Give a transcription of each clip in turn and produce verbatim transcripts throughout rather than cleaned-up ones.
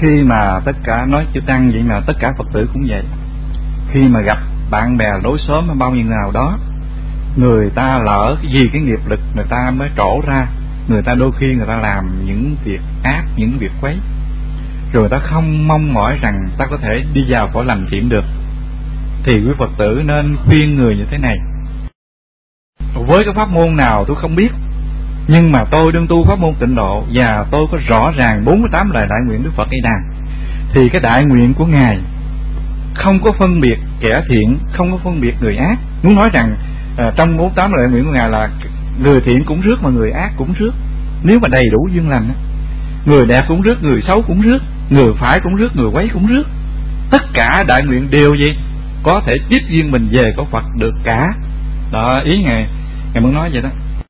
Khi mà tất cả nói chữ Tăng vậy mà tất cả Phật tử cũng vậy. Khi mà gặp bạn bè đối xóm hay bao nhiêu nào đó, người ta lỡ vì cái nghiệp lực người ta mới trổ ra, người ta đôi khi người ta làm những việc ác, những việc quấy, rồi ta không mong mỏi rằng ta có thể đi vào cõi lành thiện được, thì quý Phật tử nên khuyên người như thế này: với cái pháp môn nào tôi không biết, nhưng mà tôi đương tu pháp môn tịnh độ và tôi có rõ ràng bốn mươi tám lời đại nguyện Đức Phật A Di Đà, thì cái đại nguyện của Ngài không có phân biệt kẻ thiện, không có phân biệt người ác. Muốn nói rằng à, trong bốn mươi tám lời đại nguyện của Ngài là người thiện cũng rước mà người ác cũng rước, nếu mà đầy đủ duyên lành. Người đẹp cũng rước, người xấu cũng rước, người phải cũng rước, người quấy cũng rước. Tất cả đại nguyện đều gì có thể tiếp duyên mình về có Phật được cả. Đó, ý Ngài Ngài muốn nói vậy đó.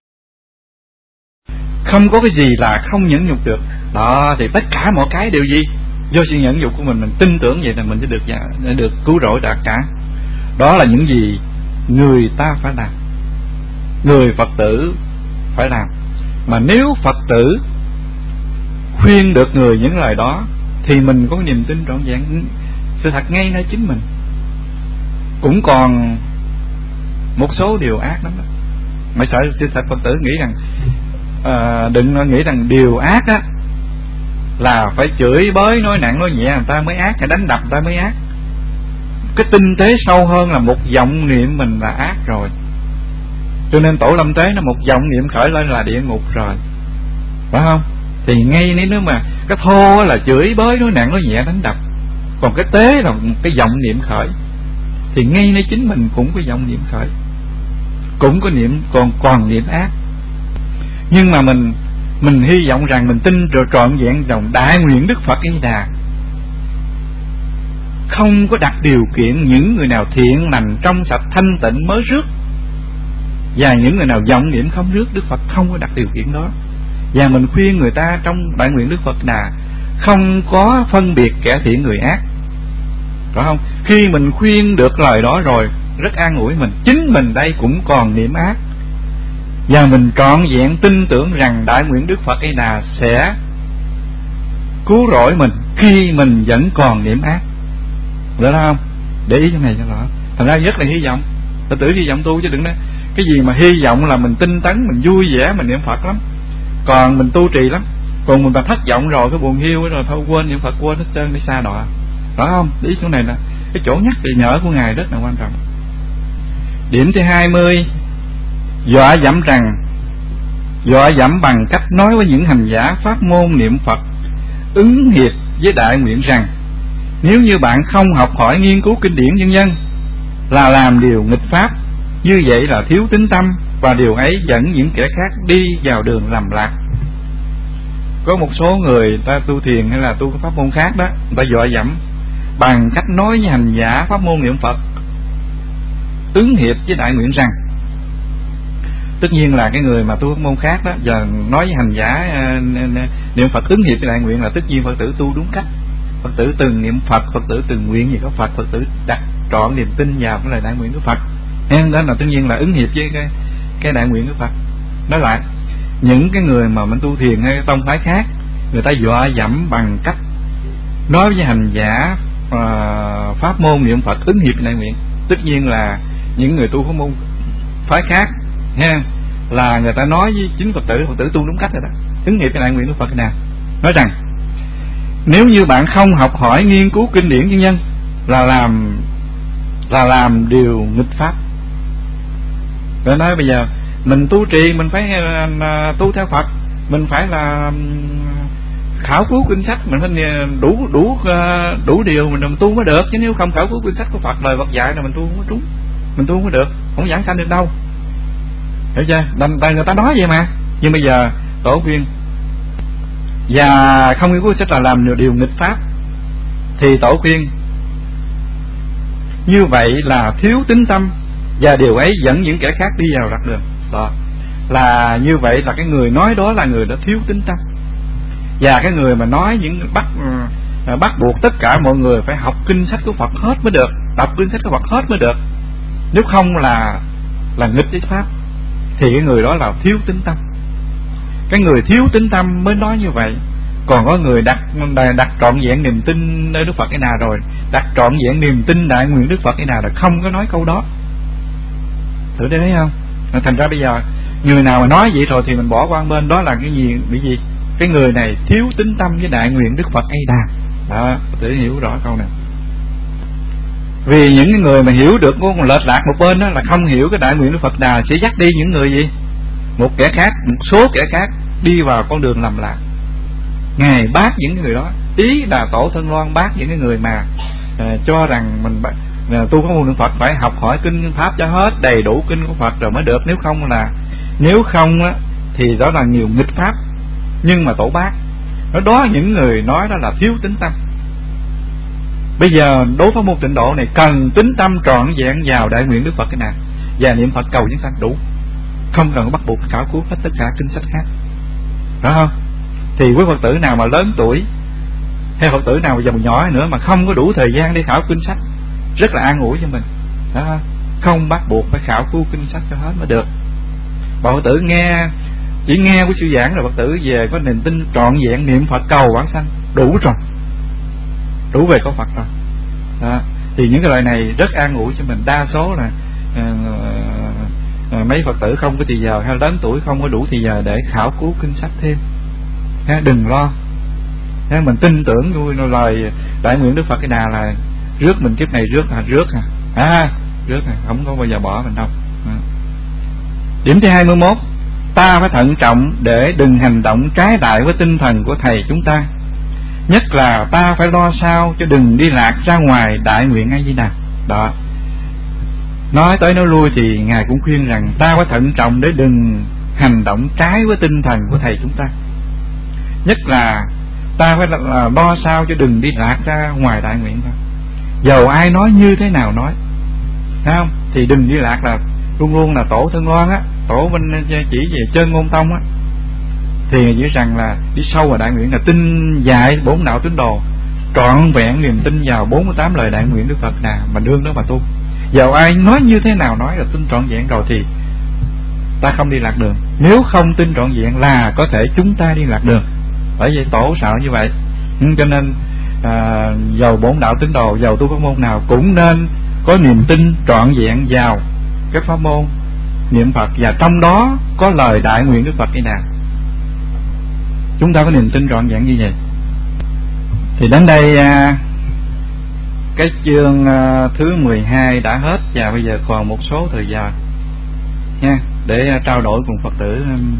Không có cái gì là không nhẫn nhục được. Đó, thì tất cả mọi cái đều gì do sự nhẫn nhục của mình, mình tin tưởng vậy là mình sẽ được sẽ được cứu rỗi đạt cả. Đó là những gì người ta phải làm, người Phật tử phải làm. Mà nếu Phật tử khuyên được người những lời đó thì mình có niềm tin trọn vẹn. Sự thật ngay nơi chính mình. Cũng còn một số điều ác lắm đó. Mà sợ sự thật Phật tử nghĩ rằng à, đừng nghĩ rằng điều ác á là phải chửi bới, nói nặng nói nhẹ người ta mới ác, hay đánh đập người ta mới ác. Cái tinh tế sâu hơn là một vọng niệm mình là ác rồi. Cho nên Tổ Lâm Tế nó một vọng niệm khởi lên là địa ngục rồi, phải không? Thì ngay nếu mà cái thô là chửi bới, nói nặng nói nhẹ, đánh đập, còn cái tế là cái vọng niệm khởi, thì ngay nơi chính mình cũng có vọng niệm khởi, cũng có niệm còn còn niệm ác. Nhưng mà mình mình hy vọng rằng mình tin rồi trọn vẹn dòng đại nguyện Đức Phật A Di Đà, không có đặt điều kiện những người nào thiện lành trong sạch thanh tịnh mới rước, và những người nào vọng niệm không rước. Đức Phật không có đặt điều kiện đó. Và mình khuyên người ta trong đại nguyện Đức Phật Đà không có phân biệt kẻ thiện người ác, phải không? Khi mình khuyên được lời đó rồi, rất an ủi mình. Chính mình đây cũng còn niệm ác, và mình trọn vẹn tin tưởng rằng đại nguyện Đức Phật A Di Đà sẽ cứu rỗi mình khi mình vẫn còn niệm ác. Được không? Để ý cái này cho rõ. Thành ra rất là hy vọng, Phật tử hy vọng tu chứ đừng nói cái gì mà hy vọng là mình tinh tấn, mình vui vẻ, mình niệm Phật lắm, còn mình tu trì lắm. Còn mình mà thất vọng rồi, cái buồn hiu rồi thôi quên niệm Phật, quên hết trơn, đi xa đọa. Rõ không? Để ý chỗ này là cái chỗ nhắc nhở của Ngài rất là quan trọng. Điểm thứ hai mươi, dọa dẫm rằng dọa dẫm bằng cách nói với những hành giả pháp môn niệm Phật ứng hiệp với đại nguyện rằng nếu như bạn không học hỏi nghiên cứu kinh điển vân vân là làm điều nghịch pháp, như vậy là thiếu tín tâm, và điều ấy dẫn những kẻ khác đi vào đường lầm lạc. Có một số người ta tu thiền hay là tu pháp môn khác đó, người ta dọa dẫm bằng cách nói với hành giả pháp môn niệm Phật ứng hiệp với đại nguyện rằng, tất nhiên là cái người mà tu pháp môn khác đó giờ nói với hành giả uh, niệm Phật ứng hiệp với đại nguyện là tất nhiên Phật tử tu đúng cách. Phật tử từng niệm Phật, Phật tử từng nguyện gì có Phật, Phật tử đặt trọn niềm tin vào cái lời đại nguyện của Phật. Em đó là tất nhiên là ứng hiệp với cái cái đại nguyện của Phật. Nói lại, những cái người mà mình tu thiền hay tông phái khác, người ta dọa dẫm bằng cách nói với hành giả uh, pháp môn niệm Phật ứng hiệp với đại nguyện, tất nhiên là những người tu pháp môn phái khác ha, là người ta nói với chính Phật tử, Phật tử tu đúng cách rồi đó, ứng hiệp với đại nguyện của Phật nào. Nói rằng nếu như bạn không học hỏi nghiên cứu kinh điển vân vân là làm là làm điều nghịch pháp. Rồi nói bây giờ mình tu trì, mình phải uh, tu theo Phật, mình phải là um, khảo cứu kinh sách, mình phải đủ đủ uh, đủ điều mình tu mới được, chứ nếu không khảo cứu kinh sách của Phật, lời Phật dạy là mình tu không có trúng, mình tu không có được, không giảng sanh được đâu. Hiểu chưa? Đành tay người ta nói vậy mà. Nhưng bây giờ Tổ khuyên và không nghiên cứu sách là làm điều nghịch pháp, thì Tổ khuyên như vậy là thiếu tín tâm, và điều ấy dẫn những kẻ khác đi vào lạc đường. Đó là như vậy, là cái người nói đó là người đã thiếu tín tâm, và cái người mà nói những bắt bắt buộc tất cả mọi người phải học kinh sách của Phật hết mới được, đọc kinh sách của Phật hết mới được, nếu không là là nghịch với pháp, thì cái người đó là thiếu tín tâm. Cái người thiếu tín tâm mới nói như vậy, Còn có người đặt đặt trọn vẹn niềm tin nơi Đức Phật A Di Đà rồi, đặt trọn vẹn niềm tin đại nguyện Đức Phật A Di Đà rồi không có nói câu đó. Thử để thấy không? Thành ra bây giờ người nào mà nói vậy rồi thì mình bỏ qua bên, đó là cái gì? Bị gì? Cái người này thiếu tín tâm với đại nguyện Đức Phật A Di Đà. Đó, tự hiểu rõ câu này. Vì những người mà hiểu được một lệch lạc một bên đó là không hiểu cái đại nguyện Đức Phật Đà, sẽ dắt đi những người gì? Một kẻ khác, một số kẻ khác đi vào con đường lầm lạc. Ngài bác những người đó, ý là Tổ Thân Loan bác những cái người mà uh, cho rằng mình uh, tu có môn Đức Phật phải học hỏi kinh pháp cho hết đầy đủ kinh của Phật rồi mới được, nếu không là nếu không á, thì đó là nhiều nghịch pháp. Nhưng mà Tổ bác đó, đó những người nói đó là thiếu tín tâm. Bây giờ đối với môn tịnh độ này cần tín tâm trọn vẹn vào đại nguyện Đức Phật cái nào và niệm Phật cầu chúng sanh đủ, không cần bắt buộc khảo cứu hết tất cả kinh sách khác, đó không? Thì quý Phật tử nào mà lớn tuổi hay Phật tử nào mà dòng nhỏ nữa mà không có đủ thời gian để khảo kinh sách, rất là an ủi cho mình, đó không? Không bắt buộc phải khảo cứu kinh sách cho hết mới được. Bà Phật tử nghe chỉ nghe của sư giảng rồi Phật tử về có niềm tin trọn vẹn niệm Phật cầu vãng sanh đủ rồi, đủ về có Phật rồi. Đó. Thì những cái loại này rất an ủi cho mình. Đa số là uh, uh, mấy Phật tử không có thì giờ hay lớn tuổi không có đủ thì giờ để khảo cứu kinh sách thêm. Ha, đừng lo. Ha, mình tin tưởng vui lời đại nguyện Đức Phật cái đà là rước mình kiếp này rước à rước à à rước à không có bao giờ bỏ mình đâu. À. Điểm thứ hai mươi mốt, ta phải thận trọng để đừng hành động trái đại với tinh thần của thầy chúng ta. Nhất là ta phải lo sao cho đừng đi lạc ra ngoài đại nguyện A Di Đà. Đó. Nói tới nói lui thì ngài cũng khuyên rằng ta phải thận trọng để đừng hành động trái với tinh thần của thầy chúng ta. Nhất là ta phải lo sao cho đừng đi lạc ra ngoài đại nguyện thôi. Dầu ai nói như thế nào nói, thấy không? Thì đừng đi lạc là luôn luôn là Tổ Thân Loan á, Tổ bên chỉ về chân ngôn tông á, thì nghĩ rằng là đi sâu vào đại nguyện là tin dạy bốn đạo tín đồ, trọn vẹn niềm tin vào bốn mươi tám lời đại nguyện Đức Phật Đà mà đương đó mà tu. Dầu ai nói như thế nào nói là tin trọn vẹn rồi thì ta không đi lạc đường. Nếu không tin trọn vẹn là có thể chúng ta đi lạc đường. Bởi vậy Tổ sợ như vậy. Ừ, cho nên à, dầu bốn đạo tín đồ, dầu tu pháp môn nào cũng nên có niềm tin trọn vẹn vào cái pháp môn niệm Phật, và trong đó có lời đại nguyện Đức Phật cái nào. Chúng ta có niềm tin trọn vẹn như vậy. Thì đến đây à, cái chương à, thứ mười hai đã hết, và bây giờ còn một số thời giờ nha, để à, trao đổi cùng Phật tử um,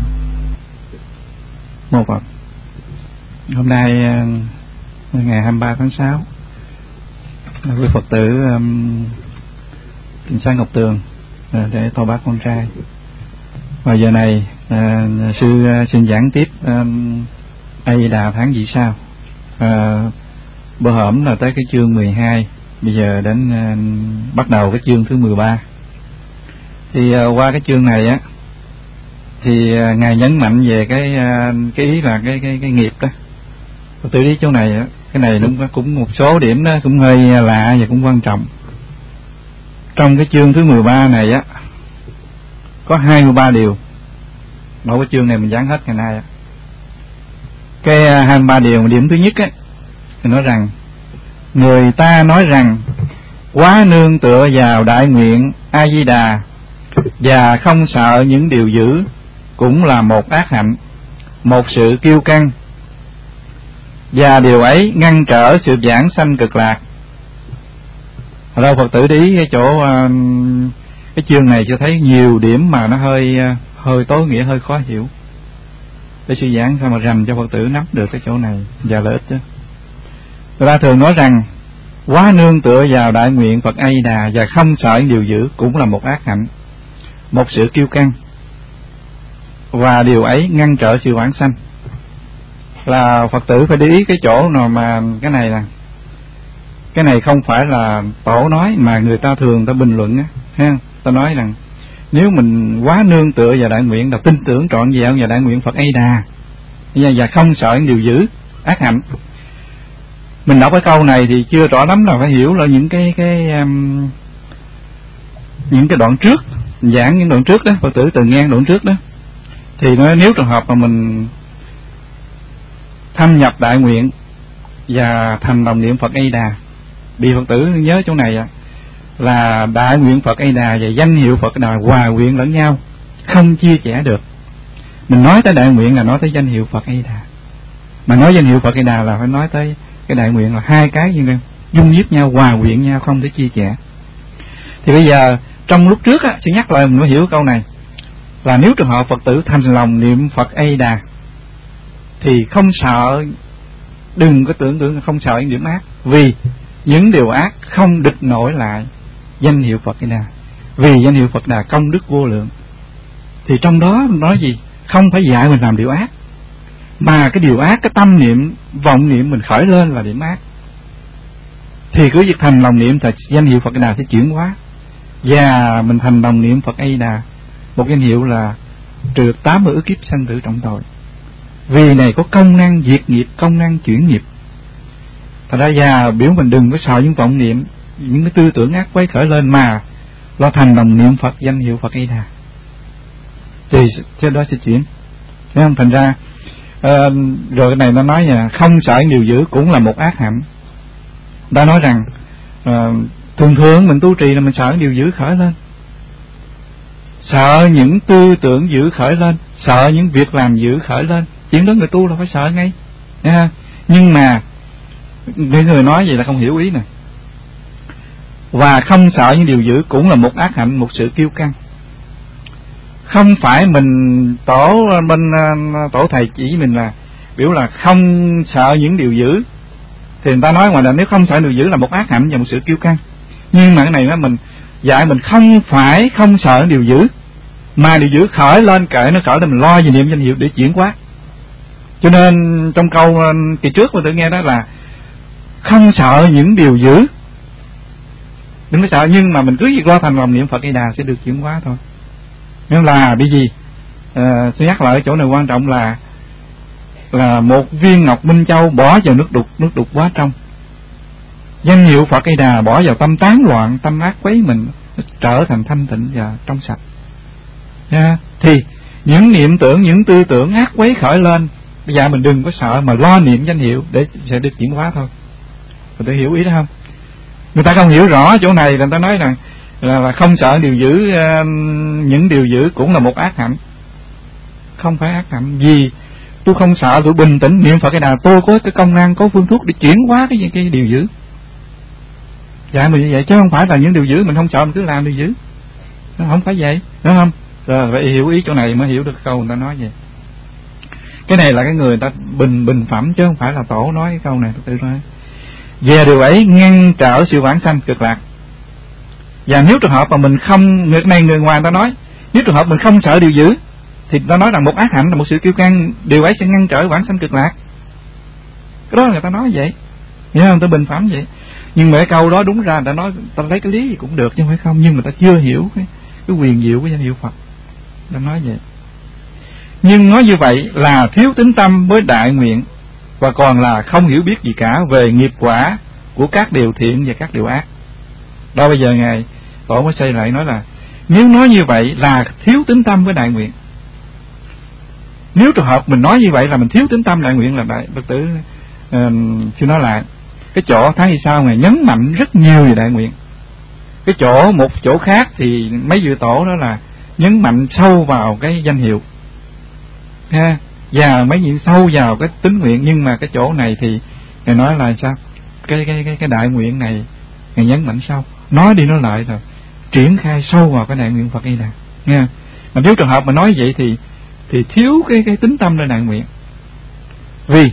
một Phật. Hôm nay à, ngày hai mươi ba tháng sáu, quý Phật tử um, sang Ngọc Tường à, để thọ bát con trai. Và giờ này à, sư à, xin giảng tiếp à, A Di Đà tháng gì sao. À, bữa hổm là tới cái chương mười hai, bây giờ đến à, bắt đầu cái chương thứ mười ba. Thì à, qua cái chương này á thì à, ngài nhấn mạnh về cái à, cái ý là cái cái cái nghiệp đó. Tự lý chỗ này á, cái này cũng cũng một số điểm đó cũng hơi lạ và cũng quan trọng. Trong cái chương thứ mười ba này á có hai mươi ba điều. Mỗi cái chương này mình giảng hết ngày nay á. Cái hai mươi ba điều, điểm thứ nhất á thì nói rằng người ta nói rằng quá nương tựa vào đại nguyện A Di Đà và không sợ những điều dữ cũng là một ác hạnh, một sự kiêu căng, và điều ấy ngăn trở sự vãng sanh cực lạc. Ở đâu Phật tử để ý cái chỗ cái chương này cho thấy nhiều điểm mà nó hơi hơi tối nghĩa, hơi khó hiểu. Để sư giảng sao mà rành cho Phật tử nắm được cái chỗ này và lợi ích đó. Người ta thường nói rằng quá nương tựa vào đại nguyện Phật A Di Đà và không sợ điều dữ cũng là một ác hạnh, một sự kiêu căng, và điều ấy ngăn trở sự vãng sanh. Là Phật tử phải để ý cái chỗ nào mà cái này là cái này không phải là Tổ nói mà người ta thường ta bình luận á, ha. Ta nói rằng nếu mình quá nương tựa vào đại nguyện là tin tưởng trọn vẹn vào đại nguyện Phật A Di Đà và không sợ những điều dữ ác hạnh. Mình đọc cái câu này thì chưa rõ lắm, là phải hiểu là những cái cái um, những cái đoạn trước, giảng những đoạn trước đó, Phật tử từng nghe đoạn trước đó, thì nói nếu trường hợp mà mình thâm nhập đại nguyện và thành đồng niệm Phật A Đà. Bị Phật tử nhớ chỗ này là đại nguyện Phật A Đà và danh hiệu Phật A Đà hòa quyện lẫn nhau, không chia sẻ được. Mình nói tới đại nguyện là nói tới danh hiệu Phật A Đà, mà nói danh hiệu Phật A Đà là phải nói tới cái đại nguyện, là hai cái như dung nhiếp nhau, hòa quyện nhau, không thể chia sẻ. Thì bây giờ trong lúc trước á, sẽ nhắc lại mình phải hiểu câu này là nếu trường hợp Phật tử thành lòng niệm Phật A Đà thì không sợ, đừng có tưởng tượng không sợ những điểm ác, vì những điều ác không địch nổi lại danh hiệu Phật A Đà, vì danh hiệu Phật Đà công đức vô lượng. Thì trong đó nói gì? Không phải dạy mình làm điều ác, mà cái điều ác, cái tâm niệm, vọng niệm mình khởi lên là điểm ác. Thì cứ việc thành lòng niệm thì danh hiệu Phật A Đà sẽ chuyển hóa, và mình thành đồng niệm Phật A Đà, một danh hiệu là trừ tám mươi ức kiếp sanh tử trọng tội. Vì này có công năng diệt nghiệp, công năng chuyển nghiệp. Thật ra và biểu mình đừng có sợ những vọng niệm, những cái tư tưởng ác quấy khởi lên, mà lo thành đồng niệm Phật, danh hiệu Phật A Đà, thì cái đó sẽ chuyển. Thấy không? Thành ra uh, rồi cái này nó nói là không sợ điều dữ cũng là một ác hạnh. Ta nói rằng uh, thường thường mình tu trì là mình sợ điều dữ khởi lên, sợ những tư tưởng dữ khởi lên, sợ những việc làm dữ khởi lên. Chuyện đó người tu là phải sợ ngay. Nha. Nhưng mà những người nói vậy là không hiểu ý nè. Và không sợ những điều dữ cũng là một ác hạnh, một sự kiêu căng. Không phải mình tổ bên tổ thầy chỉ mình là biểu là không sợ những điều dữ, thì người ta nói ngoài là nếu không sợ điều dữ là một ác hạnh và một sự kiêu căng. Nhưng mà cái này đó mình dạy mình không phải không sợ điều dữ, mà điều dữ khởi lên kệ nó khởi lên, mình lo về niệm danh hiệu để chuyển hóa. Cho nên trong câu kỳ trước mà tôi nghe đó là không sợ những điều dữ, đừng có sợ, nhưng mà mình cứ việc lo thành lòng niệm Phật A Đà sẽ được chuyển hóa thôi. Nên là bởi vì à, tôi nhắc lại ở chỗ này quan trọng là là một viên ngọc minh châu bỏ vào nước đục, nước đục quá trong. Danh hiệu Phật A Đà bỏ vào tâm tán loạn, tâm ác quấy mình trở thành thanh tịnh và trong sạch. Yeah. Thì những niệm tưởng, những tư tưởng ác quấy khởi lên, bây giờ mình đừng có sợ mà lo niệm danh hiệu để sẽ được chuyển hóa thôi. Người ta hiểu ý đó không? Người ta không hiểu rõ chỗ này, người ta nói rằng là, là không sợ điều dữ, uh, những điều dữ cũng là một ác hạnh. Không phải ác hạnh, vì tôi không sợ, tôi bình tĩnh niệm Phật A Đà, tôi có cái công năng, có phương thuốc để chuyển hóa cái cái điều dữ. Dạ mình như vậy, chứ không phải là những điều dữ mình không sợ mình cứ làm điều dữ. Nó không phải vậy, đúng không? Rồi phải hiểu ý chỗ này mới hiểu được câu người ta nói vậy. Cái này là cái người ta bình bình phẩm, chứ không phải là tổ nói cái câu này, tôi tự nói. Về điều ấy ngăn trở sự vãng sanh cực lạc. Và nếu trường hợp mà mình không, người này người ngoài ta nói, nếu trường hợp mình không sợ điều dữ thì ta nói rằng một ác hạnh là một sự kiêu căng, điều ấy sẽ ngăn trở vãng sanh cực lạc. Cái đó là người ta nói vậy, hiểu không? Ta bình phẩm vậy. Nhưng mà cái câu đó đúng ra người ta nói, ta lấy cái lý gì cũng được chứ không phải không, nhưng mà ta chưa hiểu cái, cái quyền diệu của danh hiệu Phật. Ta nói vậy. Nhưng nói như vậy là thiếu tín tâm với đại nguyện, và còn là không hiểu biết gì cả về nghiệp quả của các điều thiện và các điều ác. Đó bây giờ ngài tổ mới xây lại nói là nếu nói như vậy là thiếu tín tâm với đại nguyện. Nếu trường hợp mình nói như vậy là mình thiếu tín tâm đại nguyện, là đại Phật tử uh, xin nói lại cái chỗ tháng thì sao ngài nhấn mạnh rất nhiều về đại nguyện. Cái chỗ một chỗ khác thì mấy vị tổ đó là nhấn mạnh sâu vào cái danh hiệu ha, và mấy vị sâu vào cái tín nguyện. Nhưng mà cái chỗ này thì ngài nói là sao, cái cái cái cái đại nguyện này ngài nhấn mạnh sâu, nói đi nói lại rồi triển khai sâu vào cái đại nguyện Phật A Đà nha. Mà nếu trường hợp mà nói vậy thì thì thiếu cái cái tính tâm lên đại nguyện. Vì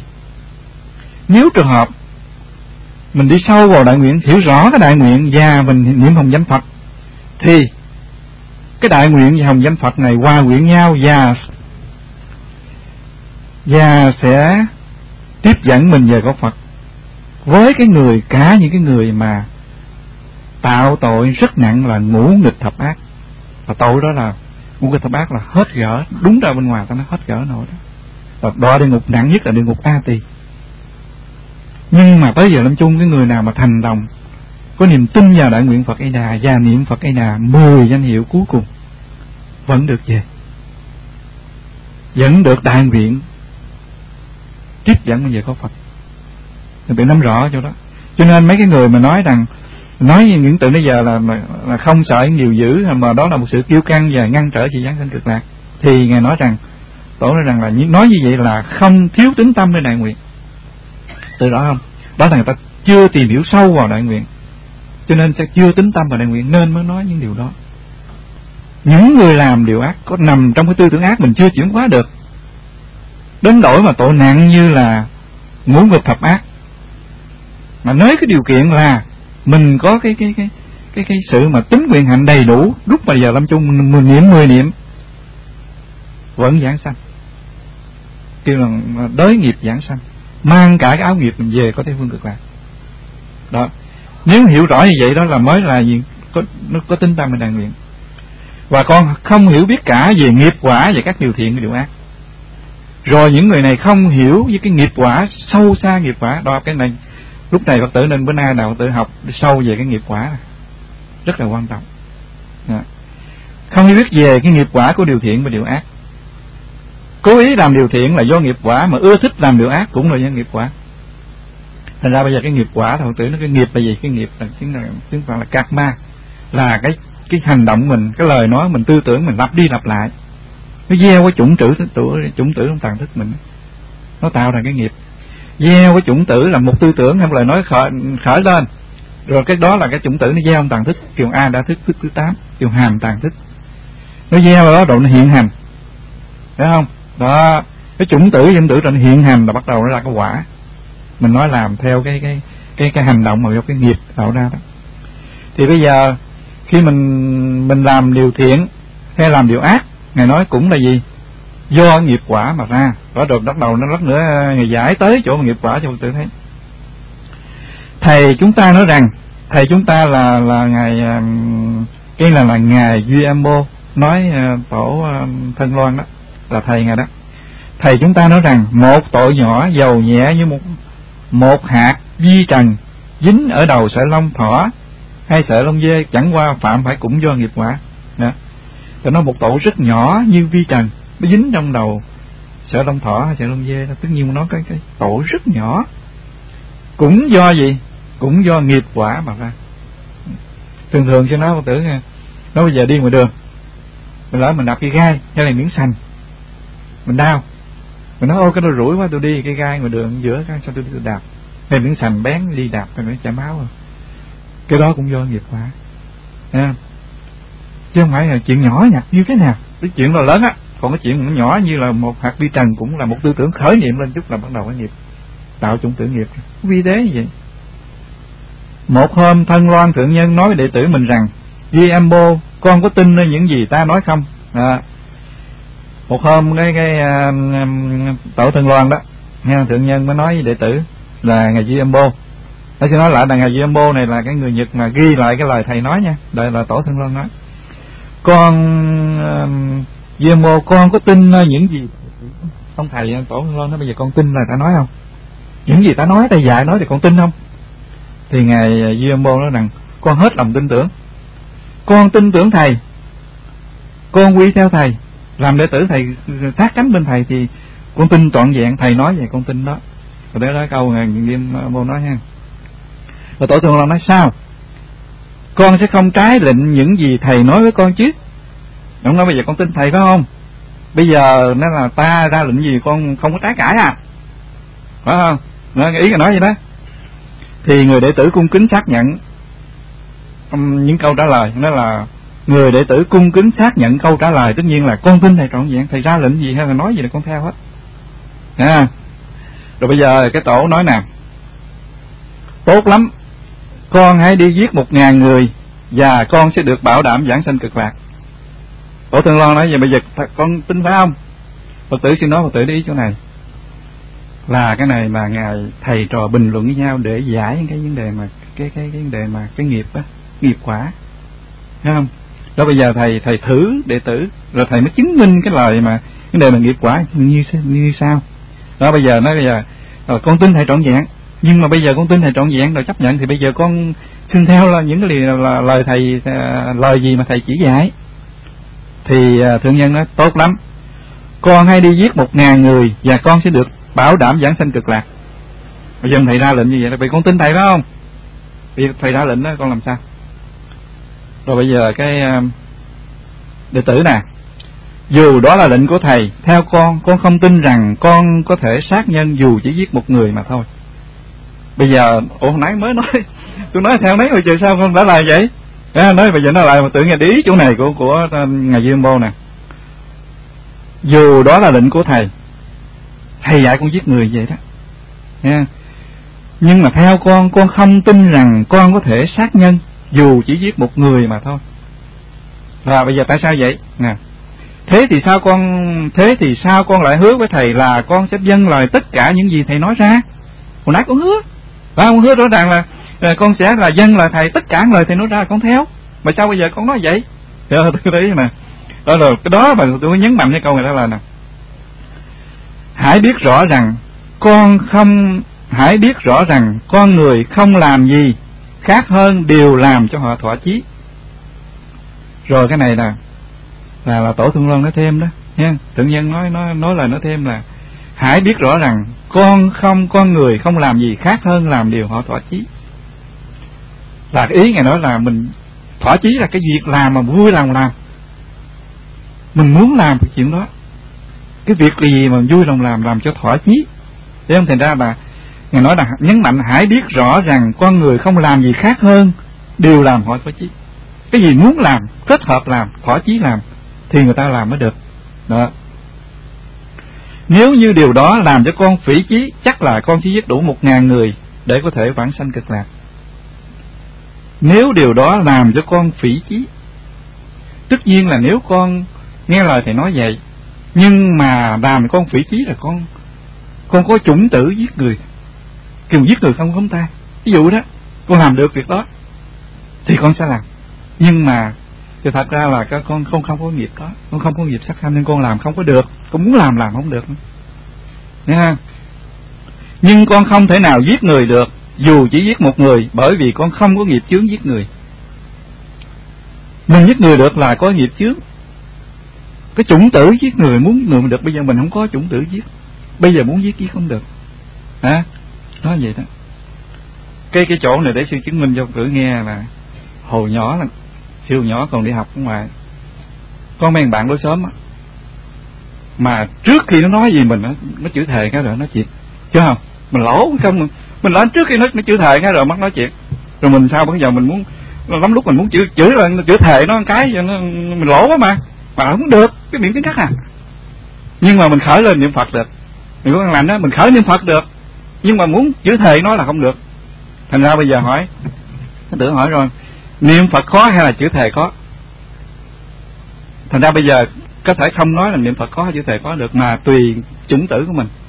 nếu trường hợp mình đi sâu vào đại nguyện, hiểu rõ cái đại nguyện và mình niệm hồng danh Phật, thì cái đại nguyện và hồng danh Phật này hòa quyện nhau và và sẽ tiếp dẫn mình về có Phật. Với cái người, cả những cái người mà tạo tội rất nặng là ngũ nghịch thập ác, và tội đó là ngũ nghịch thập ác là hết gỡ, đúng ra bên ngoài ta nói hết gỡ nổi đó. Và đọa địa ngục nặng nhất là địa ngục A Tỳ. Nhưng mà tới giờ lâm chung, cái người nào mà thành đồng có niềm tin vào đại nguyện Phật A Đà và niệm Phật A Đà mười danh hiệu cuối cùng vẫn được về, vẫn được đại nguyện trích dẫn về có Phật. Mình tự nắm rõ chỗ đó. Cho nên mấy cái người mà nói rằng nói những từ bây giờ là, là không sợ nhiều dữ, mà đó là một sự kiêu căng và ngăn trở sự giảng sanh cực lạc, thì ngài nói rằng, tổ nói rằng là nói như vậy là không thiếu tín tâm nơi đại nguyện. Từ đó không, đó là người ta chưa tìm hiểu sâu vào đại nguyện, cho nên sẽ chưa tín tâm vào đại nguyện nên mới nói những điều đó. Những người làm điều ác có nằm trong cái tư tưởng ác mình chưa chuyển hóa được, đến đổi mà tội nặng như là ngũ nghịch thập ác, mà nói cái điều kiện là mình có cái cái cái cái cái sự mà tính quyền hành đầy đủ, lúc mà giờ lâm chung mười niệm mười niệm vẫn giảng sanh, kêu là đới nghiệp giảng sanh, mang cả cái áo nghiệp mình về có Tây phương cực lạc. Đó, nếu hiểu rõ như vậy đó là mới là gì, có nó có tính tâm mình đại nguyện. Và con không hiểu biết cả về nghiệp quả và các điều thiện và điều ác. Rồi những người này không hiểu với cái nghiệp quả, sâu xa nghiệp quả. Đó, cái này lúc này Phật tử nên bữa nay nào Phật tử học sâu về cái nghiệp quả, rất là quan trọng. Đó. Không hiểu biết về cái nghiệp quả của điều thiện và điều ác. Cố ý làm điều thiện là do nghiệp quả, mà ưa thích làm điều ác cũng là do nghiệp quả. Thành ra bây giờ cái nghiệp quả Phật tử nó cái nghiệp là gì? Cái nghiệp là chính là chính là karma, là cái cái hành động mình, cái lời nói mình, tư tưởng mình lặp đi lặp lại, nó gieo cái chủng tử chủng tử trong tàng thức mình, nó tạo ra cái nghiệp. Gieo cái chủng tử là một tư tưởng hay một lời nói khởi, khởi lên, rồi cái đó là cái chủng tử nó gieo trong tàng thức, kiểu A đa thức, thức thứ tám, kiểu hàm tàng thức, nó gieo vào đó rồi nó hiện hành, thấy không? Đó, cái chủng tử chủng tử rồi nó hiện hành là bắt đầu nó ra cái quả. Mình nói làm theo cái cái cái cái hành động mà do cái nghiệp tạo ra đó. Thì bây giờ khi mình mình làm điều thiện hay làm điều ác, ngài nói cũng là gì? Do nghiệp quả mà ra. Đó, được bắt đầu nó rất nữa ngài giải tới chỗ mà nghiệp quả cho Phật tử thấy. Thầy chúng ta nói rằng, thầy chúng ta là là ngài cái là là ngài Duy Âm Bô, nói tổ Thân Loan đó, là thầy ngài đó. Thầy chúng ta nói rằng một tội nhỏ dầu nhẹ như một một hạt vi trần dính ở đầu sợi lông thỏ hay sợi lông dê chẳng qua phạm phải cũng do nghiệp quả. Đó, thì nó một tội rất nhỏ như vi trần nó dính trong đầu sợi lông thỏ hay sợi lông dê, tất nhiên nó cái cái tội rất nhỏ, cũng do gì? Cũng do nghiệp quả mà ra. Thường thường sẽ nói Phật tử nghe, nói bây giờ đi ngoài đường mình lỡ mình đạp cây gai hay là miếng sành mình đau, mình nói ôi cái nó rủi quá, tôi đi cây gai ngoài đường giữa cái sao tôi đi tôi đạp, hay miếng sành bén đi đạp cái nó chảy máu rồi. Cái đó cũng do nghiệp quả, à, chứ không phải là chuyện nhỏ nhặt như thế nào. Cái chuyện là lớn á, còn cái chuyện nó nhỏ như là một hạt vi trần cũng là một tư tưởng khởi niệm lên chút là bắt đầu cái nghiệp, tạo chủng tử nghiệp, vi tế như vậy. Một hôm Thân Loan thượng nhân nói với đệ tử mình rằng, Duy Âm Bô, con có tin nơi những gì ta nói không? À, một hôm cái cái uh, tổ Thân Loan đó, nghe thượng nhân mới nói với đệ tử là ngài Duy Âm Bô. Tôi sẽ nói lại là ngài Duy Âm Bô này là cái người Nhật mà ghi lại cái lời thầy nói nha, đây là tổ Thân Loan nói. Con uh, Duy Âm Bô, con có tin những gì ông thầy tổ Thân Loan nói, bây giờ con tin là ta nói không? Những gì ta nói thầy dạy nói thì con tin không? Thì ngài Duy Âm Bô nói rằng con hết lòng tin tưởng, con tin tưởng thầy, con quy theo thầy, làm đệ tử thầy, sát cánh bên thầy thì con tin trọn vẹn, thầy nói vậy con tin đó. Rồi để đó câu ngài Duy Âm Bô nói ha. Rồi tổ Thân Loan nói sao? Con sẽ không trái lệnh những gì thầy nói với con chứ. Ông nói bây giờ con tin thầy phải không? Bây giờ nó là ta ra lệnh gì con không có trái cãi à, phải không? Nó ý là nói vậy đó. Thì người đệ tử cung kính xác nhận um, những câu trả lời. Nó là người đệ tử cung kính xác nhận câu trả lời, tất nhiên là con tin thầy trọn vẹn, thầy ra lệnh gì hay là nói gì là con theo hết. À, rồi bây giờ cái tổ nói nè, tốt lắm, con hãy đi giết một ngàn người và con sẽ được bảo đảm giảng sanh cực lạc. Tổ Thân Loan nói vậy, bây giờ con tin phải không? Phật tử xin nói Phật tử để ý chỗ này, là cái này mà ngài thầy trò bình luận với nhau để giải cái vấn đề mà cái cái cái vấn đề mà cái nghiệp á, nghiệp quả, thấy không? Đó bây giờ thầy thầy thử đệ tử rồi thầy mới chứng minh cái lời mà vấn đề mà nghiệp quả như như sao. Đó bây giờ nói bây giờ rồi con tin thầy trọn vẹn, nhưng mà bây giờ con tin thầy trọn vẹn rồi chấp nhận thì bây giờ con xin theo là những cái gì là lời thầy, lời gì mà thầy chỉ dạy. Thì thượng nhân nói tốt lắm, con hãy đi giết một ngàn người và con sẽ được bảo đảm giảng sanh cực lạc. Bây giờ thầy ra lệnh như vậy, vậy con tin thầy phải không? Vì thầy ra lệnh đó, con làm sao? Rồi bây giờ cái đệ tử nè, dù đó là lệnh của thầy, theo con, con không tin rằng con có thể sát nhân dù chỉ giết một người mà thôi. Bây giờ, ủa hồi nãy mới nói, tôi nói theo nấy rồi trời sao không đã lại vậy? À, nói bây giờ nó lại mà tự nghe đi chỗ này của của ngài Duy Bô nè. Dù đó là lệnh của thầy, thầy dạy con giết người vậy đó, nha. Nhưng mà theo con, con không tin rằng con có thể sát nhân dù chỉ giết một người mà thôi. Và bây giờ tại sao vậy? Nè, thế thì sao con thế thì sao con lại hứa với thầy là con sẽ vâng lời tất cả những gì thầy nói ra? Hồi nãy con hứa, và con hứa rõ ràng là, là con sẽ là vâng lời thầy, tất cả lời thầy nói ra con theo. Mà sao bây giờ con nói vậy? Tôi thấy nè, đó là cái đó mà tôi nhấn mạnh cái câu này đó là nè, hãy biết rõ rằng con không hãy biết rõ rằng con người không làm gì khác hơn điều làm cho họ thỏa chí. Rồi cái này nè là là Tổ Thương Loan nói thêm đó nha. Tự nhiên nói nói nói lời nói thêm là hãy biết rõ rằng con không con người không làm gì khác hơn làm điều họ thỏa chí. Là cái ý ngài nói là mình thỏa chí là cái việc làm mà vui lòng làm, mình muốn làm cái chuyện đó, cái việc gì mà vui lòng làm làm cho thỏa chí. Thế không, thành ra là ngài nói là nhấn mạnh hãy biết rõ rằng con người không làm gì khác hơn điều làm họ thỏa chí. Cái gì muốn làm, kết hợp làm, thỏa chí làm thì người ta làm mới được đó. Nếu như điều đó làm cho con phỉ chí, chắc là con chỉ giết đủ một ngàn người để có thể vãng sanh cực lạc. Nếu điều đó làm cho con phỉ chí, tất nhiên là nếu con nghe lời thầy nói vậy, nhưng mà làm con phỉ chí là con con có chủng tử giết người, kêu giết người không không ta, ví dụ đó, con làm được việc đó thì con sẽ làm. Nhưng mà thì thật ra là các con không không có nghiệp đó, con không có nghiệp sát sanh nên con làm không có được, con muốn làm làm không được, nha. Nhưng con không thể nào giết người được dù chỉ giết một người, bởi vì con không có nghiệp chướng giết người. Mình giết người được là có nghiệp chướng, cái chủng tử giết người, muốn giết người mình được. Bây giờ mình không có chủng tử giết, bây giờ muốn giết giết không được, hả? Đó vậy đó. Cái cái chỗ này để sư chứng minh cho cử nghe là hồi nhỏ là siêu nhỏ còn đi học ở ngoài, có mấy bạn đối xóm á, mà trước khi nó nói gì mình nó, nó chửi thề cái rồi nói chuyện, chứ không mình lỗ không mình, mình nói trước khi nó nó chửi thề cái rồi mất nói chuyện, rồi mình sao bây giờ mình muốn lắm lúc mình muốn chửi chửi là chửi thề nó một cái nó, mình lỗ quá mà mà không được, cái miệng tiếng cắt à. Nhưng mà mình khởi lên niệm Phật được, mình có làm đó, mình khởi niệm Phật được, nhưng mà muốn chửi thề nói là không được. Thành ra bây giờ hỏi, nó tưởng hỏi rồi, niệm Phật khó hay là chữ thề khó? Thành ra bây giờ có thể không nói là niệm Phật khó hay chữ thề khó được, mà tùy chủng tử của mình.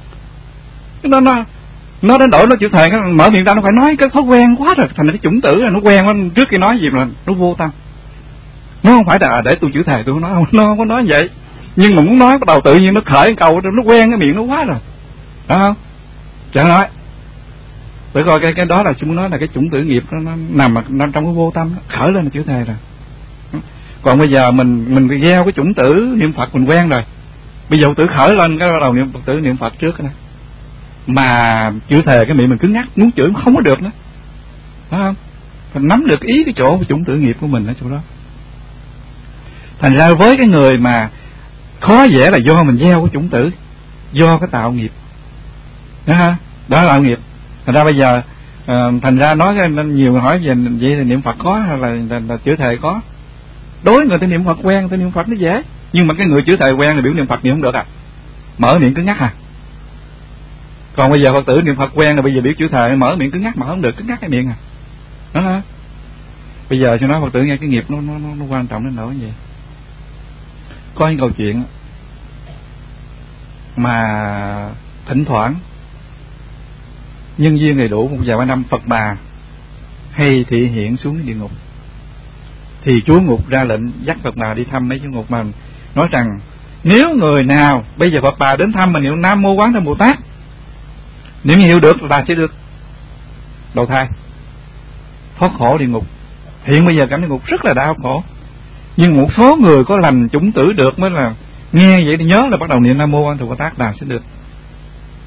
Nó nó nó đến đổi nó chữ thề, mở miệng ra nó phải nói cái thói quen quá rồi, thành ra cái chủng tử là nó quen quá, trước khi nói gì mà nó vô tâm. Nó không phải là để tôi chữ thề tôi không nói, nó không có nói vậy. Nhưng mà muốn nói bắt đầu tự nhiên nó khởi câu, nó quen cái miệng nó quá rồi, đó không? Chẳng nói. Bởi coi cái cái đó là chúng muốn nói là cái chủng tử nghiệp nó, nó nằm nằm trong cái vô tâm đó, khởi lên là chữ thề rồi. Còn bây giờ mình mình gieo cái chủng tử niệm Phật mình quen rồi, bây giờ tử khởi lên cái bắt đầu niệm Phật tử niệm Phật trước đó. Mà chữ thề cái miệng mình cứng ngắc, muốn chửi không có được nữa, phải không? Mình nắm được ý cái chỗ cái chủng tử nghiệp của mình ở chỗ đó. Thành ra với cái người mà khó dễ là do mình gieo cái chủng tử, do cái tạo nghiệp đó, ha? Đó là tạo nghiệp. Thành ra bây giờ uh, thành ra nói nên nhiều người hỏi về vậy thì niệm Phật có hay là, là, là chữ thề có. Đối với người ta niệm Phật quen, ta niệm Phật nó dễ. Nhưng mà cái người chữ thề quen thì biểu niệm Phật niệm không được à, mở miệng cứng ngắc à. Còn bây giờ Phật tử niệm Phật quen rồi bây giờ biểu chữ thề mở miệng cứng ngắc mà không được, cứng ngắc cái miệng à. Đó hả? Bây giờ cho nói Phật tử nghe cái nghiệp nó nó nó, nó quan trọng đến nỗi vậy. Có những câu chuyện mà thỉnh thoảng nhân duyên đầy đủ một vài ba năm Phật Bà hay thị hiện xuống cái địa ngục, thì Chúa Ngục ra lệnh dắt Phật Bà đi thăm mấy Chúa Ngục, mà nói rằng nếu người nào bây giờ Phật Bà đến thăm mà niệm Nam Mô Quán Thế Bồ Tát, niệm hiệu được là sẽ được đầu thai thoát khổ địa ngục. Hiện bây giờ cảnh địa ngục rất là đau khổ, nhưng một số người có lành chủng tử được mới là nghe vậy thì nhớ là bắt đầu niệm Nam Mô Quán Thế Bồ Tát là sẽ được.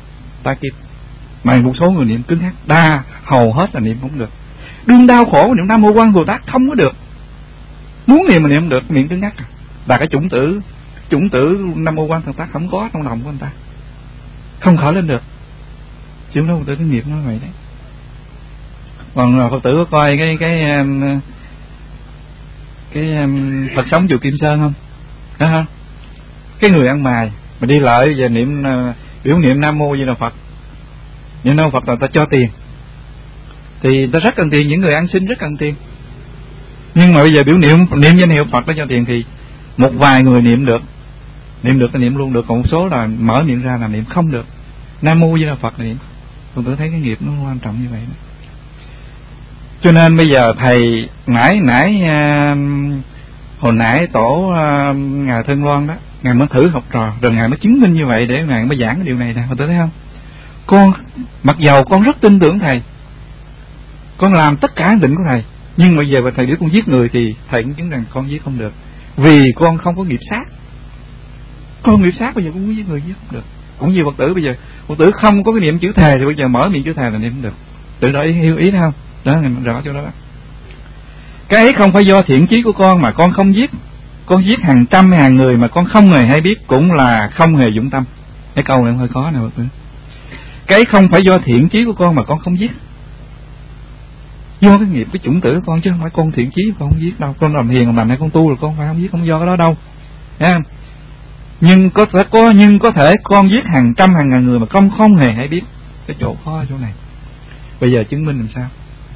ta kịp. Mà một số người niệm cứng ngắc, đa hầu hết là niệm không được. Đương đau khổ niệm Nam Mô Quan Bồ Tát không có được. Muốn niệm mà niệm không được, niệm cứng ngắc. Là cái chủng tử, chủng tử Nam Mô Quan Bồ Tát không có trong lòng của anh ta, không khởi lên được. Chứ đâu Phật tử cái nghiệp nó vậy đấy. Còn Phật tử có coi cái cái cái, cái um, Phật sống chùa Kim Sơn không? Đó không? Cái người ăn mày mà đi lại về niệm uh, biểu niệm Nam Mô Di Đà Phật, niệm Nam Mô Phật là ta cho tiền, thì ta rất cần tiền, những người ăn xin rất cần tiền. Nhưng mà bây giờ biểu niệm niệm danh hiệu Phật để cho tiền thì một vài người niệm được, niệm được thì niệm luôn được, còn một số là mở miệng ra là niệm không được. Nam Mô Di Đà Phật là niệm. Tôi tưởng thấy cái nghiệp nó quan trọng như vậy đó. Cho nên bây giờ thầy nãy nãy uh, hồi nãy tổ uh, ngài Thân Loan đó, ngài mới thử học trò, rồi ngài mới chứng minh như vậy để ngài mới giảng cái điều này nè. Tôi thấy không? Con mặc dầu con rất tin tưởng thầy, con làm tất cả định của thầy, nhưng bây giờ thầy biết con giết người thì thầy cũng chứng rằng con giết không được, vì con không có nghiệp sát. Con nghiệp sát bây giờ cũng muốn giết người giết không được. Cũng như Phật tử bây giờ Phật tử không có cái niệm chữ thề thì bây giờ mở miệng chữ thề là niệm không được. Tự đó ý, ý đó không? Đó mình rõ chỗ đó. Cái ấy không phải do thiện chí của con mà con không giết. Con giết hàng trăm hàng người mà con không hề hay biết, cũng là không hề dụng tâm. Cái câu này hơi khó nè Phật tử. Cái ấy không phải do thiện chí của con mà con không giết, do cái nghiệp cái chủng tử của con, chứ không phải con thiện chí con không giết đâu. Con làm hiền làm lành hay con tu là con phải không giết, không do cái đó đâu. Thấy không? Nhưng có thể có nhưng có thể con giết hàng trăm hàng ngàn người mà con không hề hay biết. Cái chỗ khó ở chỗ này. Bây giờ chứng minh làm sao?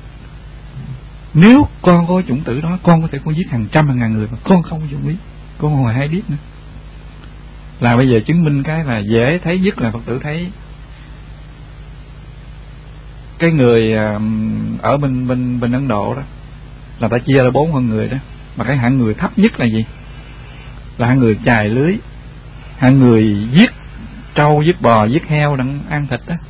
Nếu con có chủng tử đó, con có thể con giết hàng trăm hàng ngàn người mà con không dụng ý, con không hề hay biết nữa. Là bây giờ chứng minh cái là dễ thấy nhất là Phật tử thấy cái người ở bên bên bên Ấn Độ đó, là ta chia ra bốn con người đó, mà cái hạng người thấp nhất là gì? Là hạng người chài lưới, hạng người giết trâu, giết bò, giết heo đặng ăn thịt đó,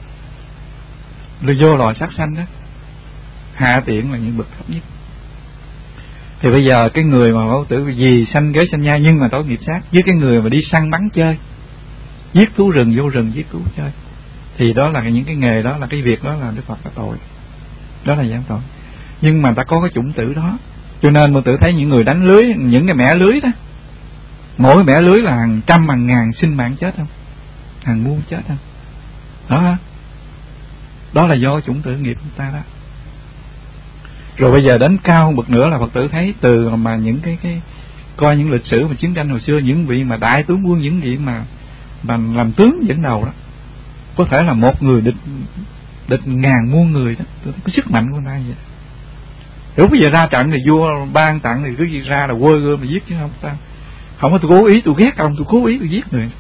là vô loài sát sanh đó. Hạ tiện là những bậc thấp nhất. Thì bây giờ cái người mà Phật tử vì sanh ghế sanh nhai nhưng mà tội nghiệp sát, với cái người mà đi săn bắn chơi, giết thú rừng, vô rừng giết thú chơi, thì đó là những cái nghề đó, là cái việc đó là Đức Phật là tội, đó là giảm tội. Nhưng mà ta có cái chủng tử đó, cho nên Phật tử thấy những người đánh lưới, những cái mẻ lưới đó, mỗi mẻ lưới là hàng trăm hàng ngàn sinh mạng chết không, hàng muôn chết không, đó đó là do chủng tử nghiệp của ta đó. Rồi bây giờ đến cao hơn bậc nữa là Phật tử thấy từ mà những cái cái coi những lịch sử mà chiến tranh hồi xưa, những vị mà đại tướng quân, những vị mà mà làm tướng dẫn đầu đó, có thể là một người địch địch ngàn muôn người đó, cái sức mạnh của người ta vậy. Lúc bây giờ ra trận thì vua ban tặng thì cứ gì ra là quơ gươm mà giết, chứ không ta không có tôi cố ý tôi ghét ông, tôi cố ý tôi giết người.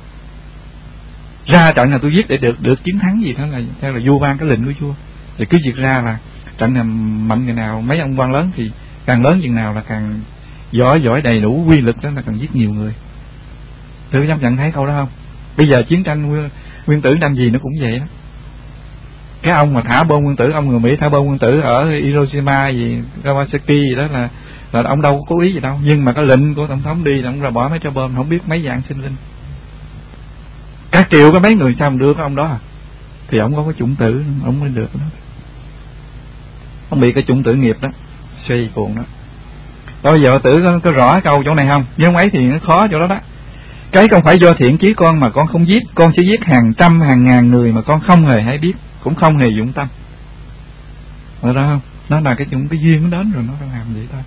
Ra trận là tôi giết để được được chiến thắng gì đó, là theo là vua ban cái lệnh của vua, thì cứ việc ra là trận nào mạnh người nào, mấy ông quan lớn thì càng lớn chừng nào là càng giỏi giỏi đầy đủ quy lực, đó là càng giết nhiều người. Tự dám nhận thấy câu đó không? Bây giờ chiến tranh nguyên, nguyên tử năm gì nó cũng vậy đó. Cái ông mà thả bom nguyên tử, ông người Mỹ thả bom nguyên tử ở Hiroshima gì, Nagasaki gì đó, là là ông đâu có cố ý gì đâu, nhưng mà cái lệnh của tổng thống đi là ông ra bỏ mấy trái bom, không biết mấy dạng sinh linh, các triệu cái mấy người sao mà đưa cái ông đó à? Thì ông có cái chủng tử, ông mới được đó. Ông bị cái chủng tử nghiệp đó, suy cuồng đó. Bây giờ tử có, có rõ câu chỗ này không? Nhưng ông ấy thì nó khó chỗ đó đó. Cái không phải do thiện chí con mà con không giết, con sẽ giết hàng trăm hàng ngàn người mà con không hề hay biết, cũng không hề dụng tâm. Rồi đó không? Nó là cái chủng cái duyên nó đến rồi nó đang làm vậy thôi.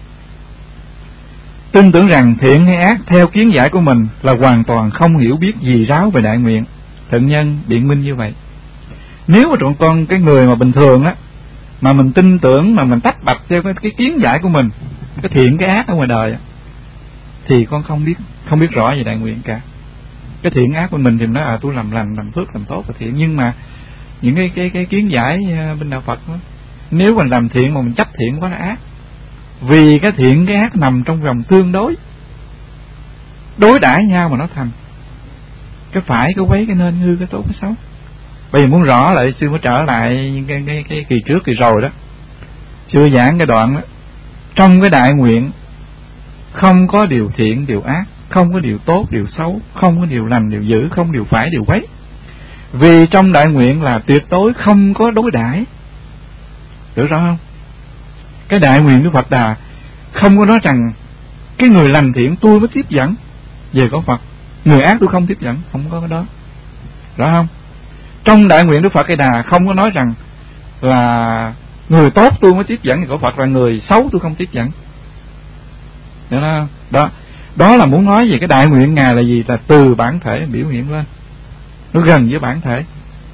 Tin tưởng rằng thiện hay ác theo kiến giải của mình là hoàn toàn không hiểu biết gì ráo về đại nguyện. Thượng nhân biện minh như vậy. Nếu mà tụi con cái người mà bình thường á, mà mình tin tưởng mà mình tách bạch theo cái, cái kiến giải của mình, cái thiện cái ác ở ngoài đời á, thì con không biết không biết rõ về đại nguyện cả. Cái thiện ác của mình thì mình nói à tôi làm lành làm phước làm tốt là thiện, nhưng mà những cái cái cái kiến giải bên đạo Phật đó, nếu mình làm thiện mà mình chấp thiện quá là ác, vì cái thiện cái ác nằm trong vòng tương đối đối đãi nhau mà nó thành cái phải cái quấy cái nên, hư cái tốt cái xấu. Bây giờ muốn rõ lại sư mới trở lại những cái, cái, cái kỳ trước kỳ rồi đó, sư giảng cái đoạn đó, trong cái đại nguyện không có điều thiện điều ác, không có điều tốt điều xấu, không có điều lành điều dữ, không điều phải điều quấy. Vì trong đại nguyện là tuyệt đối không có đối đãi, hiểu rõ không? Cái đại nguyện Đức Phật Đà không có nói rằng cái người lành thiện tôi mới tiếp dẫn về có Phật, người ác tôi không tiếp dẫn, không có cái đó, rõ không? Trong đại nguyện Đức Phật A Đà không có nói rằng là người tốt tôi mới tiếp dẫn về có Phật, và người xấu tôi không tiếp dẫn, hiểu không? Đó, đó là muốn nói về cái đại nguyện Ngài là gì? Là từ bản thể biểu hiện lên, nó gần với bản thể.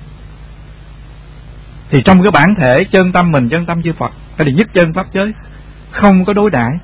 Thì trong cái bản thể chân tâm mình, chân tâm chư Phật, hay là nhất chân pháp giới, không có đối đãi,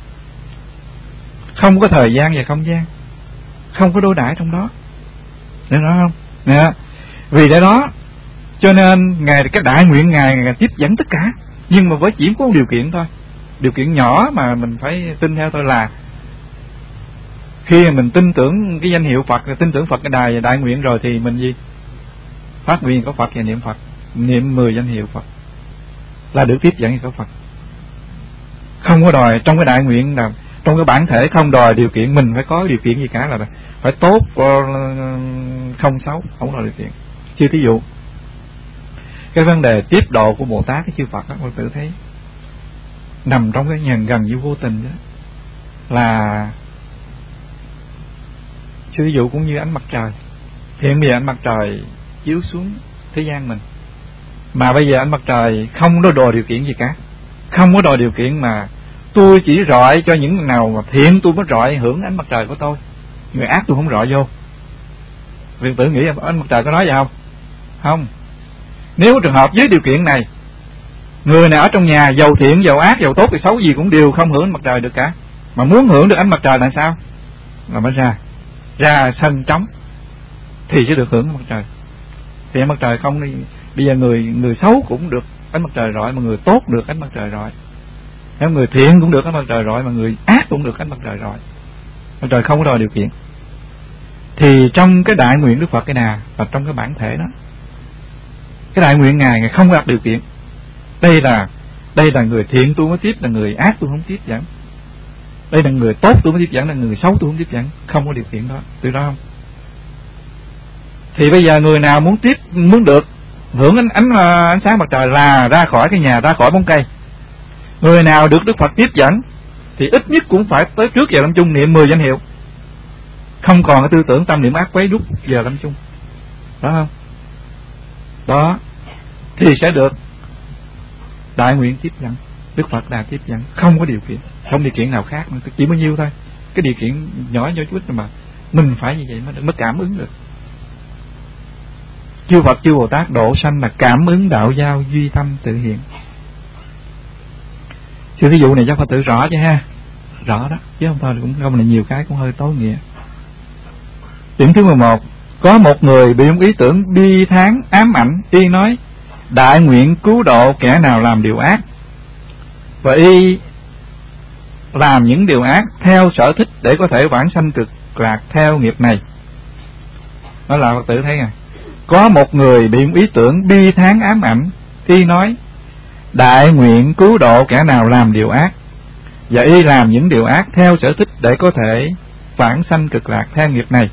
không có thời gian và không gian, không có đối đãi trong đó, hiểu rõ không? Nè, vì để đó cho nên Ngài, cái đại nguyện Ngài, Ngài tiếp dẫn tất cả, nhưng mà với chỉ có một điều kiện thôi, điều kiện nhỏ mà mình phải tin theo thôi, là khi mình tin tưởng cái danh hiệu Phật, tin tưởng Phật cái đài và đại nguyện rồi thì mình gì? Phát nguyện có Phật và niệm Phật, niệm mười danh hiệu Phật là được tiếp dẫn có Phật. Không có đòi trong cái đại nguyện nào, trong cái bản thể không đòi điều kiện mình phải có điều kiện gì cả, là phải tốt không xấu, không đòi điều kiện. Chứ thí dụ cái vấn đề tiếp độ của Bồ Tát, cái chư Phật đó, Phật tử thấy nằm trong cái nhân gần như vô tình đó, là chứ ví dụ cũng như ánh mặt trời. Hiện bây giờ ánh mặt trời chiếu xuống thế gian mình, mà bây giờ ánh mặt trời không có đòi điều kiện gì cả, không có đòi điều kiện mà tôi chỉ rọi cho những người nào mà thiện tôi mới rọi hưởng ánh mặt trời của tôi, người ác tôi không rọi vô. Viện tử nghĩ ánh mặt trời có nói vậy không? Không. Nếu trường hợp với điều kiện này, người nào ở trong nhà giàu thiện, giàu ác, giàu tốt thì xấu gì cũng đều không hưởng ánh mặt trời được cả, mà muốn hưởng được ánh mặt trời là sao? Là mới ra ra sân trống thì sẽ được hưởng ánh mặt trời. Thì ánh mặt trời không đi, bây giờ người người xấu cũng được ánh mặt trời rọi, mà người tốt được ánh mặt trời rọi, nếu người thiện cũng được ánh mặt trời rọi, mà người ác cũng được ánh mặt trời rọi. Mặt trời không có đòi điều kiện. Thì trong cái đại nguyện Đức Phật cái nào và trong cái bản thể đó, cái đại nguyện Ngài Ngài không đặt điều kiện. Đây là đây là người thiện tôi mới tiếp, là người ác tôi không tiếp dẫn. Đây là người tốt tôi mới tiếp dẫn, là người xấu tôi không tiếp dẫn, không có điều kiện đó, từ đó không? Thì bây giờ người nào muốn tiếp, muốn được hưởng ánh ánh, ánh sáng mặt trời là ra khỏi cái nhà, ra khỏi bóng cây. Người nào được Đức Phật tiếp dẫn thì ít nhất cũng phải tới trước giờ lâm chung niệm mười danh hiệu, không còn cái tư tưởng tâm niệm ác quấy rút giờ lâm chung, đó không? Đó thì sẽ được đại nguyện tiếp dẫn, Đức Phật Đà tiếp dẫn, không có điều kiện, không điều kiện nào khác, chỉ bao nhiêu thôi. Cái điều kiện nhỏ nhỏ chút mà mình phải như vậy mới, mới cảm ứng được. Chư Phật chư Bồ Tát độ sanh là cảm ứng đạo giao duy tâm tự hiện. Chứ ví dụ này chắc Phật tử rõ chứ ha, rõ đó, chứ không thôi cũng không là nhiều cái cũng hơi tối nghĩa. Điểm thứ mười một, có một người bị một ý tưởng bi thán ám ảnh, y nói đại nguyện cứu độ kẻ nào làm điều ác, và y làm những điều ác theo sở thích để có thể vãng sanh cực lạc theo nghiệp này. Đó là Phật tử thấy nè, có một người bị một ý tưởng bi thán ám ảnh, y nói đại nguyện cứu độ kẻ nào làm điều ác, và y làm những điều ác theo sở thích để có thể vãng sanh cực lạc theo nghiệp này.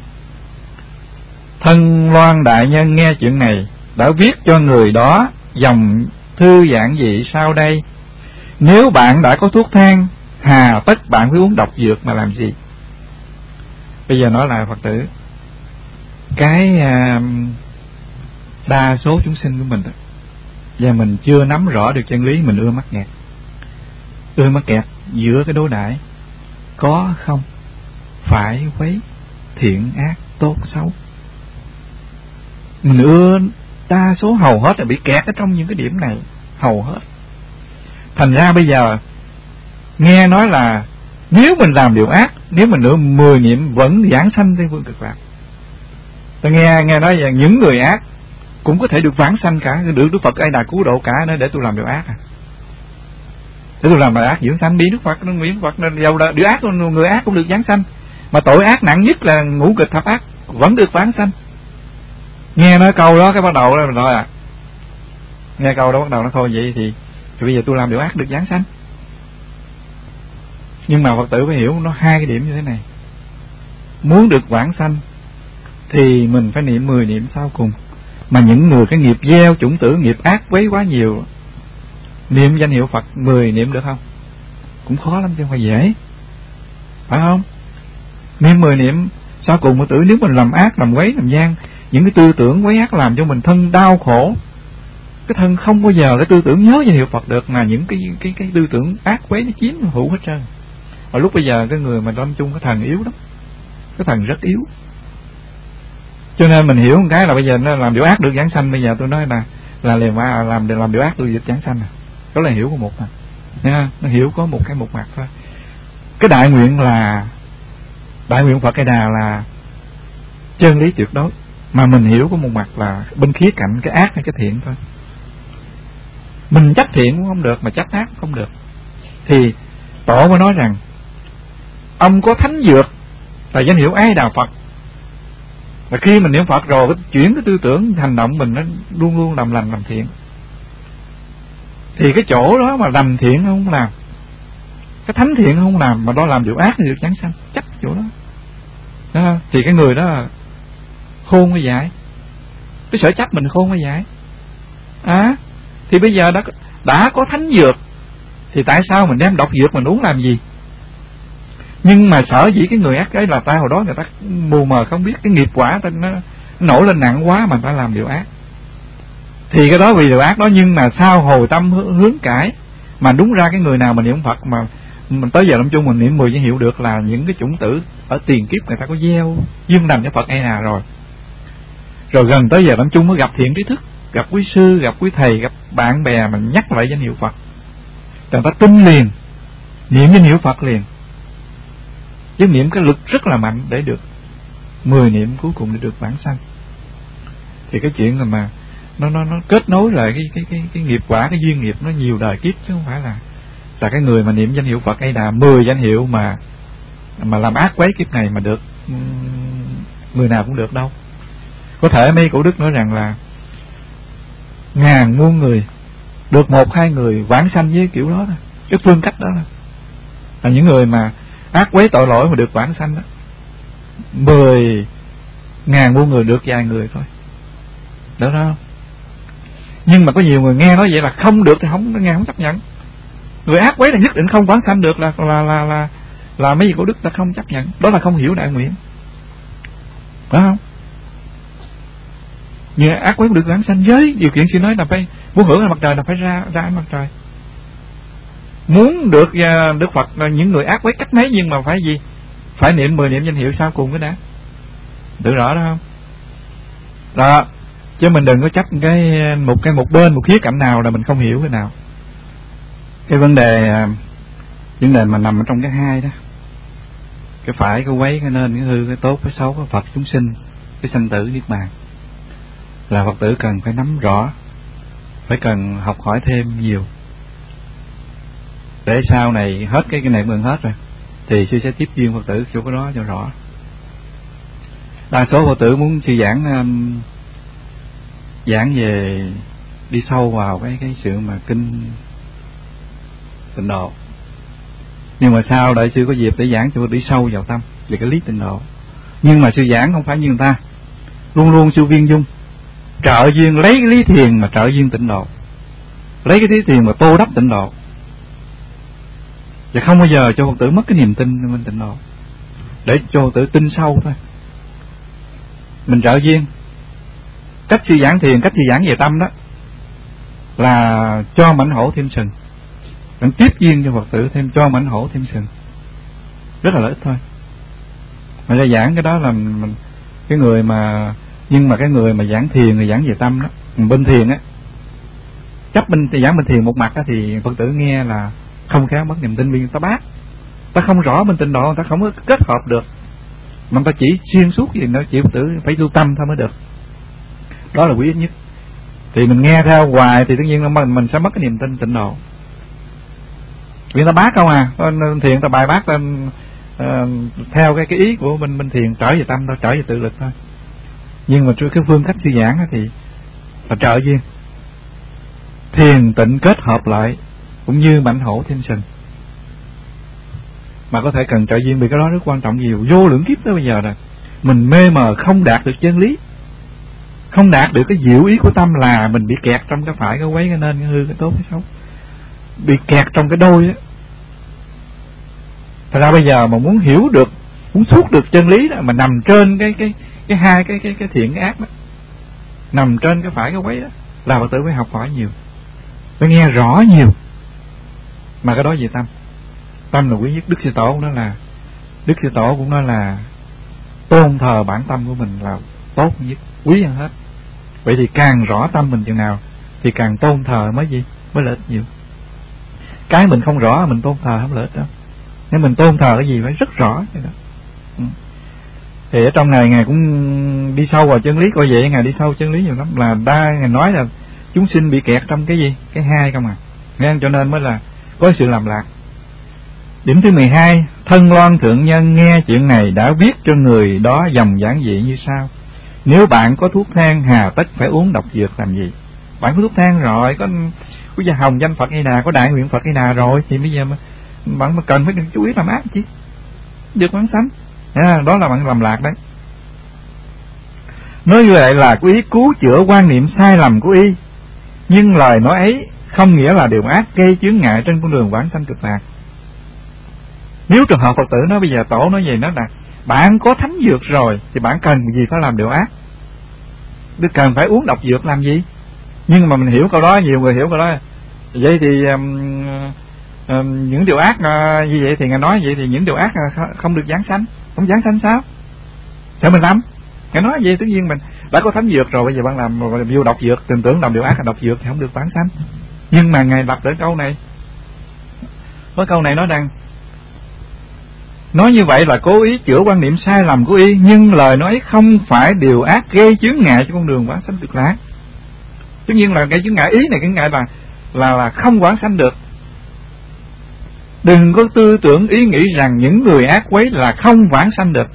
Thân Loan đại nhân nghe chuyện này đã viết cho người đó dòng thư giản dị sau đây: nếu bạn đã có thuốc thang, hà tất bạn phải uống độc dược mà làm gì? Bây giờ nói là Phật tử, cái uh, đa số chúng sinh của mình và mình chưa nắm rõ được chân lý, mình ưa mắc kẹt, ưa mắc kẹt giữa cái đối đãi có không, phải quấy, thiện ác, tốt xấu. Mình ưa, đa số hầu hết là bị kẹt ở trong những cái điểm này, hầu hết. Thành ra bây giờ nghe nói là nếu mình làm điều ác, nếu mình nữa mười niệm vẫn giảng sanh trên phương cực lạc. Ta nghe nghe nói là những người ác cũng có thể được vãng sanh cả, được Đức Phật A Đà cứu độ cả, nữa để tôi làm điều ác à? Để tôi làm điều ác dưỡng sanh, bí Đức Phật nó Nguyễn Phật nên giàu điều ác, người ác cũng được giáng sanh, mà tội ác nặng nhất là ngũ nghịch thập ác vẫn được vãng sanh. Nghe nói câu đó cái bắt đầu là rồi à, nghe câu đó bắt đầu nó thôi vậy thì, thì bây giờ tôi làm điều ác được giáng sanh. Nhưng mà Phật tử phải hiểu nó hai cái điểm như thế này. Muốn được vãng sanh thì mình phải niệm mười niệm sau cùng, Mà những người cái nghiệp gieo chủng tử nghiệp ác quấy quá nhiều, niệm danh hiệu Phật mười niệm được không? Cũng khó lắm chứ không phải dễ, phải không? Niệm mười niệm sau cùng mà tử nếu mình làm ác, làm quấy, làm gian, những cái tư tưởng quấy ác làm cho mình thân đau khổ. Cái thân không bao giờ lấy tư tưởng nhớ danh hiệu Phật được, mà những cái cái cái tư tưởng ác quấy nó chiếm hữu hết trơn. Ở lúc bây giờ cái người mà lâm chung cái thần yếu lắm, cái thần rất yếu. Cho nên mình hiểu một cái là bây giờ nó làm điều ác được giảng sanh. Bây giờ tôi nói là là làm làm làm điều ác được giảng sanh à. Đó là hiểu của một mặt nha, nó hiểu có một cái một mặt thôi. Cái đại nguyện là đại nguyện Phật A Đà là chân lý tuyệt đối, mà mình hiểu có một mặt là bên khía cạnh cái ác hay cái thiện thôi. Mình chấp thiện cũng không được, mà chấp ác cũng không được. Thì Tổ mới nói rằng ông có thánh dược là danh hiệu A Đà Phật, và khi mình niệm Phật rồi chuyển cái tư tưởng hành động mình nó luôn luôn làm lành làm thiện. Thì cái chỗ đó mà làm thiện không làm, cái thánh thiện không làm, mà đó làm điều ác thì được giảng sanh, chắc chỗ đó. Đó thì cái người đó khôn mới giải, cái sở chấp mình khôn mới giải. À thì bây giờ đã đã có thánh dược thì tại sao mình đem độc dược mình uống làm gì? Nhưng mà sở dĩ cái người ác ấy là ta hồi đó người ta mù mờ không biết cái nghiệp quả ta nó nổi lên nặng quá mà ta làm điều ác. Thì cái đó vì điều ác đó, nhưng mà sao hồi tâm hướng cải, mà đúng ra cái người nào mà niệm Phật mà mình tới giờ lâm chung mình niệm mười danh hiệu được là những cái chủng tử ở tiền kiếp người ta có gieo duyên lành cho Phật A Đà rồi. Rồi gần tới giờ lâm chung mới gặp thiện trí thức, gặp quý sư, gặp quý thầy, gặp bạn bè mình nhắc lại danh hiệu Phật, người ta tin liền, niệm danh hiệu Phật liền. Chứ niệm cái lực rất là mạnh để được mười niệm cuối cùng để được vãng sanh. Thì cái chuyện là mà nó nó nó kết nối lại cái cái cái cái nghiệp quả, cái duyên nghiệp nó nhiều đời kiếp, chứ không phải là là cái người mà niệm danh hiệu Phật A Đà mười danh hiệu mà mà làm ác quấy kiếp này mà được người nào cũng được đâu. Có thể mấy cổ đức nói rằng là ngàn muôn người được một hai người vãng sanh với kiểu đó thôi. Cái phương cách đó là, là những người mà ác quấy tội lỗi mà được vãng sanh đó, mười ngàn muôn người được vài người thôi. Đó đó. Nhưng mà có nhiều người nghe nói vậy là không được thì không, nghe không chấp nhận. Người ác quấy là nhất định không vãng sanh được, là là là là là mấy vị cổ đức ta không chấp nhận. Đó là không hiểu đại nguyện, phải không? Nhưng ác quấy được vãng sanh với điều kiện xin nói là phải muốn hưởng ánh mặt trời là phải ra ra ánh mặt trời. Muốn được uh, Đức Phật là những người ác quấy cách mấy, nhưng mà phải gì? Phải niệm mười niệm danh hiệu sau cùng cái đã. Được rõ đó không? Đó. Chứ mình đừng có chấp cái một cái một bên, một khía cạnh nào là mình không hiểu cái nào. Cái vấn đề vấn đề mà nằm ở trong cái hai đó, cái phải, cái quấy, cái nên, cái hư, cái tốt, cái xấu, cái Phật chúng sinh, cái sanh tử niết bàn, là Phật tử cần phải nắm rõ, phải cần học hỏi thêm nhiều, để sau này hết cái cái này mình hết rồi thì sư sẽ tiếp duyên Phật tử chỗ cái đó cho rõ. Đa số Phật tử muốn sư giảng um, giảng về đi sâu vào cái cái sự mà kinh tịnh độ, nhưng mà sao đại sư có dịp để giảng cho đi sâu vào tâm về cái lý tịnh độ. Nhưng mà sư giảng không phải như người ta, luôn luôn sư viên dung trợ duyên, lấy cái lý thiền mà trợ duyên tịnh độ, lấy cái lý thiền mà tô đắp tịnh độ, và không bao giờ cho Phật tử mất cái niềm tin bên tịnh độ, để cho Phật tử tin sâu thôi. Mình trợ duyên, cách sư giảng thiền, cách sư giảng về tâm đó là cho mảnh hổ thêm sừng, mình tiếp duyên cho Phật tử thêm, cho mảnh hổ thêm sừng, rất là lợi ích thôi. Mà ra giảng cái đó là mình, cái người mà nhưng mà cái người mà giảng thiền, người giảng về tâm đó, bên thiền á, chấp bên giảng bên thiền một mặt á, thì Phật tử nghe là không khéo mất niềm tin, vì ta bác ta không rõ bên tịnh độ, người ta không có kết hợp được, mà người ta chỉ xuyên suốt gì nữa, chỉ Phật tử phải tu tâm thôi mới được. Đó là quý ích nhất. Thì mình nghe theo hoài thì tất nhiên là mình, mình sẽ mất cái niềm tin tịnh độ. Vì ta bác không à, thiền ta bài bác ta uh, theo cái cái ý của mình mình thiền trở về tâm thôi, trở về tự lực thôi. Nhưng mà cái phương cách sư giảng thì là trợ duyên, thiền tịnh kết hợp lại, cũng như mảnh hổ thêm sừng. Mà có thể cần trợ duyên, vì cái đó rất quan trọng, nhiều vô lượng kiếp tới bây giờ rồi mình mê mờ không đạt được chân lý, không đạt được cái diệu ý của tâm là mình bị kẹt trong cái phải, cái quấy, cái nên, cái hư, cái tốt, cái xấu, bị kẹt trong cái đôi đó. Thật ra bây giờ mà muốn hiểu được, muốn thúc được chân lý đó, mà nằm trên cái cái cái hai cái cái cái thiện cái ác đó, nằm trên cái phải cái quấy đó, là Phật tử phải học hỏi nhiều, phải nghe rõ nhiều. Mà cái đó gì tâm? Tâm là quý nhất. Đức Sư Tổ cũng nói là Đức Sư Tổ cũng nói là tôn thờ bản tâm của mình là tốt nhất, quý hơn hết. Vậy thì càng rõ tâm mình chừng nào thì càng tôn thờ mới gì? Mới lợi ích nhiều. Cái mình không rõ mình tôn thờ không lợi ích đâu. Nên mình tôn thờ cái gì phải rất rõ vậy đó. Ừ. Thì ở trong này Ngài cũng đi sâu vào chân lý, coi vậy Ngài đi sâu chân lý nhiều lắm. Là đa Ngài nói là chúng sinh bị kẹt trong cái gì? Cái hai không à. Nên cho nên mới là có sự làm lạc. Điểm thứ mười hai, Thân Loan Thượng Nhân nghe chuyện này đã viết cho người đó dòng giản dị như sau: nếu bạn có thuốc thang, hà tất phải uống độc dược làm gì? Bạn có thuốc thang rồi, có có gia hồng danh Phật hay nào, có đại nguyện Phật hay nào rồi, thì bây giờ mà bạn mà cần phải chú ý làm ác chứ, dược quán sánh. À, đó là bạn làm lạc đấy. Nói như vậy là có ý cứu chữa quan niệm sai lầm của y, nhưng lời nói ấy không nghĩa là điều ác gây chướng ngại trên con đường vãng sanh cực lạc. Nếu trường hợp Phật tử nói bây giờ Tổ nói gì, nói là bạn có thánh dược rồi thì bạn cần gì phải làm điều ác, đức cần phải uống độc dược làm gì? Nhưng mà mình hiểu câu đó, nhiều người hiểu câu đó. Vậy thì um, um, những điều ác uh, như vậy thì Ngài nói vậy thì những điều ác uh, không được giáng sanh. Không giáng sanh sao? Sao mình làm? Ngài nói vậy tất nhiên mình đã có thánh dược rồi, bây giờ bạn làm vô độc dược, tưởng tưởng làm điều ác là độc dược thì không được vãng sanh. Nhưng mà Ngài đặt đến câu này, có câu này nói rằng nói như vậy là cố ý chữa quan niệm sai lầm của y, nhưng lời nói không phải điều ác gây chướng ngại cho con đường vãng sanh cực lạc. Tất nhiên là cái chướng ngại ý này, cái ngại là là là không vãng sanh được. Đừng có tư tưởng ý nghĩ rằng những người ác quấy là không vãng sanh được.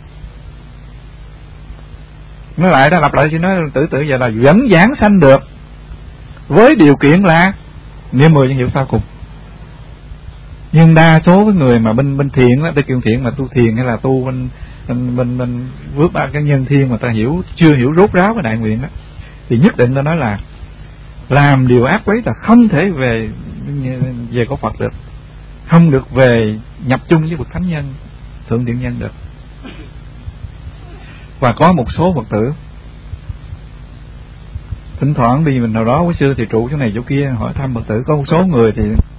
Nói lại đó, lặp lại cho nó tự tự giờ là vẫn vãng sanh được, với điều kiện là niệm mười danh hiệu sau cùng. Nhưng đa số cái người mà bên bên thiện đó, bên thiện mà tu thiền hay là tu bên bên bên, bên vước ba cái nhân thiên mà ta hiểu chưa hiểu rốt ráo cái đại nguyện đó, thì nhất định ta nói là làm điều ác quấy là không thể về về có Phật được, không được về nhập chung với bậc thánh nhân, thượng thiện nhân được. Và có một số Phật tử thỉnh thoảng đi mình nào đó quý sư thì trụ chỗ này chỗ kia hỏi thăm Phật tử, có một số người thì